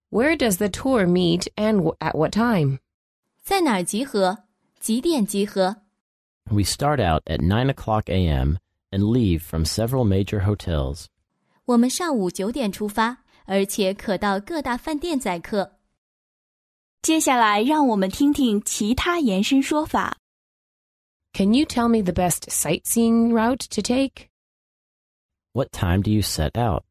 Where does the tour meet and at what time? 在哪儿集合？几点集合？ We start out at 9 o'clock a.m. and leave from several major hotels. 我们上午9点出发，而且可到各大饭店载客。 接下来让我们听听其他延伸说法。 Can you tell me the best sightseeing route to take? What time do you set out?